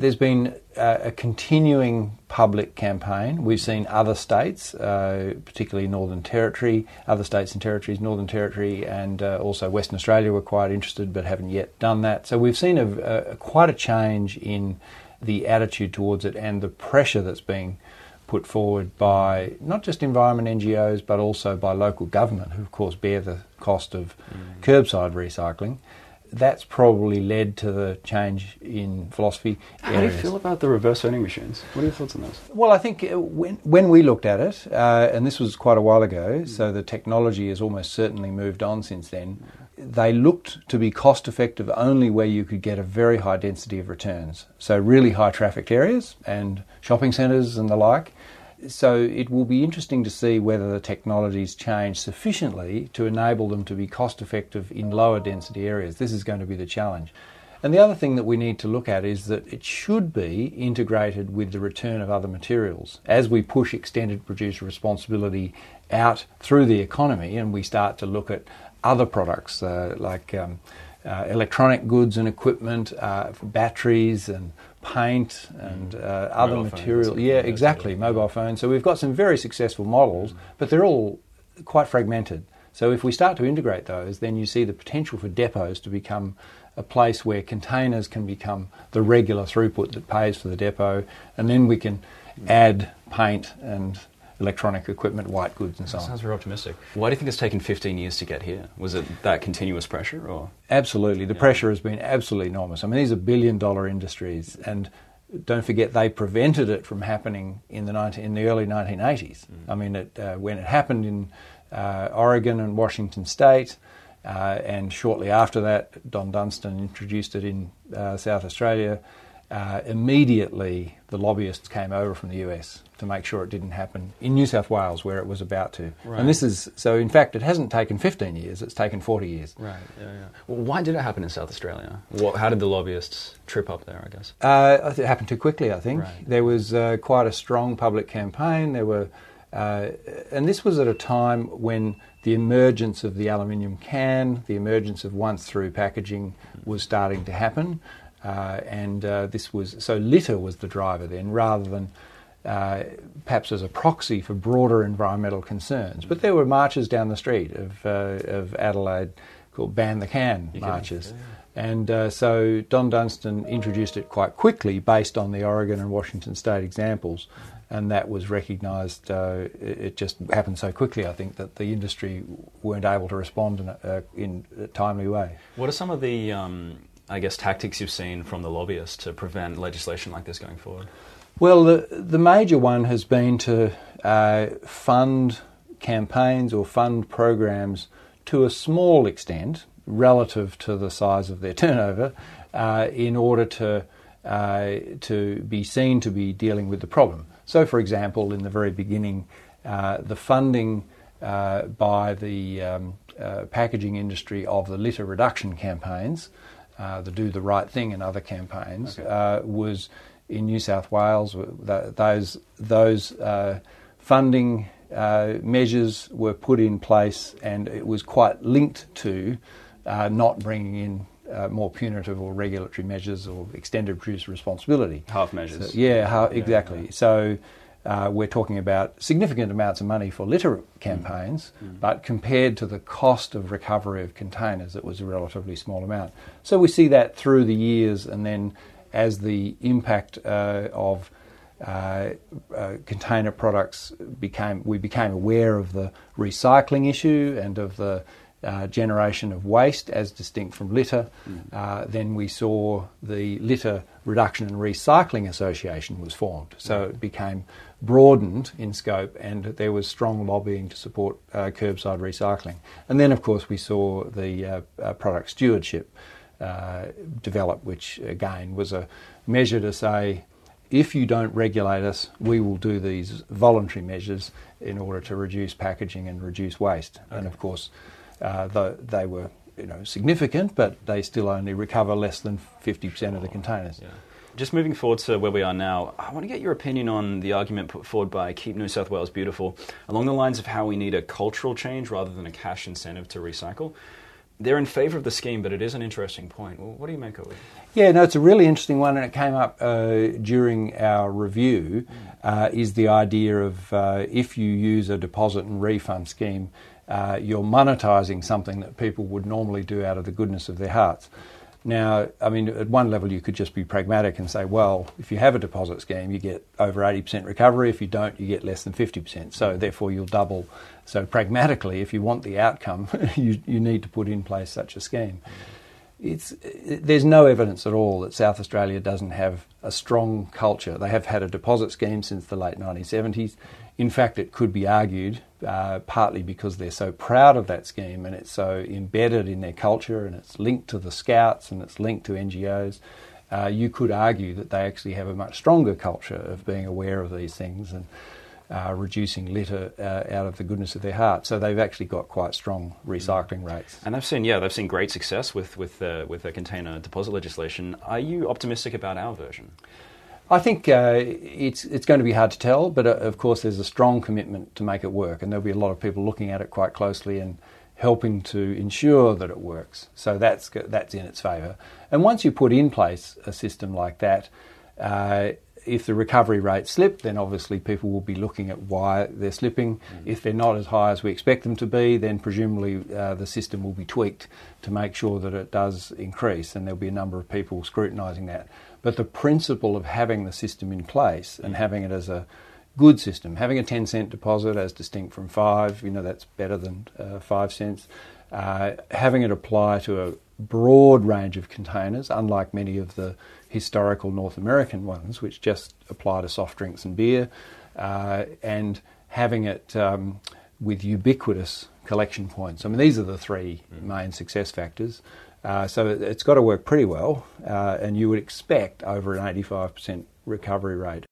There's been a continuing public campaign. We've seen other states, particularly Northern Territory, other states and territories, Northern Territory and also Western Australia were quite interested but haven't yet done that. So we've seen quite a change in the attitude towards it and the pressure that's being put forward by not just environment NGOs but also by local government, who of course bear the cost of curbside recycling. That's probably led to the change in philosophy. How do you feel about the reverse vending machines? What are your thoughts on those? Well, I think when we looked at it, and this was quite a while ago, so the technology has almost certainly moved on since then, they looked to be cost effective only where you could get a very high density of returns. So really high trafficked areas and shopping centres and the like. So it will be interesting to see whether the technologies change sufficiently to enable them to be cost effective in lower density areas. This is going to be the challenge. And the other thing that we need to look at is that it should be integrated with the return of other materials. As we push extended producer responsibility out through the economy and we start to look at other products like electronic goods and equipment, batteries and paint and other material. Yeah, exactly, mobile phones. So we've got some very successful models, but they're all quite fragmented. So if we start to integrate those, then you see the potential for depots to become a place where containers can become the regular throughput that pays for the depot, and then we can add paint and electronic equipment, white goods and so on. Sounds very optimistic. Why do you think it's taken 15 years to get here? Was it that continuous pressure? Or Absolutely. The pressure has been absolutely enormous. I mean, these are billion-dollar industries, and don't forget they prevented it from happening in the early 1980s. I mean, when it happened in Oregon and Washington State, and shortly after that, Don Dunstan introduced it in South Australia. Immediately, the lobbyists came over from the US to make sure it didn't happen in New South Wales, where it was about to. Right. And this is so. In fact, it hasn't taken 15 years; it's taken 40 years. Right. Yeah. Well, why did it happen in South Australia? How did the lobbyists trip up there? I guess it happened too quickly. I think there was quite a strong public campaign. There were, and this was at a time when the emergence of the aluminium can, the emergence of once-through packaging, was starting to happen. This was so litter was the driver then, rather than perhaps as a proxy for broader environmental concerns. But there were marches down the street of Adelaide called Ban the Can marches. And so Don Dunstan introduced it quite quickly based on the Oregon and Washington State examples, and that was recognised. It just happened so quickly, I think, that the industry weren't able to respond in a timely way. What are some of the tactics you've seen from the lobbyists to prevent legislation like this going forward? Well, the major one has been to fund campaigns or fund programs to a small extent relative to the size of their turnover in order to be seen to be dealing with the problem. So, for example, in the very beginning, the funding by the packaging industry of the litter reduction campaigns, the Do the Right Thing and other campaigns, was in New South Wales. Those funding measures were put in place, and it was quite linked to not bringing in more punitive or regulatory measures or extended producer responsibility. Half measures. So, exactly. Yeah. So we're talking about significant amounts of money for litter campaigns, but compared to the cost of recovery of containers, it was a relatively small amount. So we see that through the years, and then as the impact of container products we became aware of the recycling issue and of the generation of waste as distinct from litter. Then we saw the Litter Reduction and Recycling Association was formed. So it became broadened in scope, and there was strong lobbying to support curbside recycling. And then, of course, we saw the product stewardship develop, which again was a measure to say, if you don't regulate us, we will do these voluntary measures in order to reduce packaging and reduce waste. Okay. And of course, they were significant, but they still only recover less than 50% of the containers. Yeah. Just moving forward to where we are now, I want to get your opinion on the argument put forward by Keep New South Wales Beautiful along the lines of how we need a cultural change rather than a cash incentive to recycle. they're in favour of the scheme, but it is an interesting point. Well, what do you make of it? Yeah, no, it's a really interesting one, and it came up during our review, is the idea of if you use a deposit and refund scheme, you're monetising something that people would normally do out of the goodness of their hearts. Now, I mean, at one level you could just be pragmatic and say, well, if you have a deposit scheme, you get over 80% recovery. If you don't, you get less than 50%. So therefore you'll double. So pragmatically, if you want the outcome, you need to put in place such a scheme. There's no evidence at all that South Australia doesn't have a strong culture. They have had a deposit scheme since the late 1970s. In fact, it could be argued, partly because they're so proud of that scheme and it's so embedded in their culture and it's linked to the Scouts and it's linked to NGOs, you could argue that they actually have a much stronger culture of being aware of these things and reducing litter out of the goodness of their heart. So they've actually got quite strong recycling rates. And they've seen great success with the container deposit legislation. Are you optimistic about our version? I think it's going to be hard to tell, but of course there's a strong commitment to make it work, and there'll be a lot of people looking at it quite closely and helping to ensure that it works. So that's in its favour. And once you put in place a system like that, if the recovery rates slip, then obviously people will be looking at why they're slipping. If they're not as high as we expect them to be, then presumably the system will be tweaked to make sure that it does increase, and there'll be a number of people scrutinising that. But the principle of having the system in place and having it as a good system, having a 10-cent deposit as distinct from 5, that's better than 5 cents, having it apply to a broad range of containers, unlike many of the historical North American ones, which just apply to soft drinks and beer, and having it with ubiquitous collection points. I mean, these are the three main success factors. So it's got to work pretty well, and you would expect over an 85% recovery rate.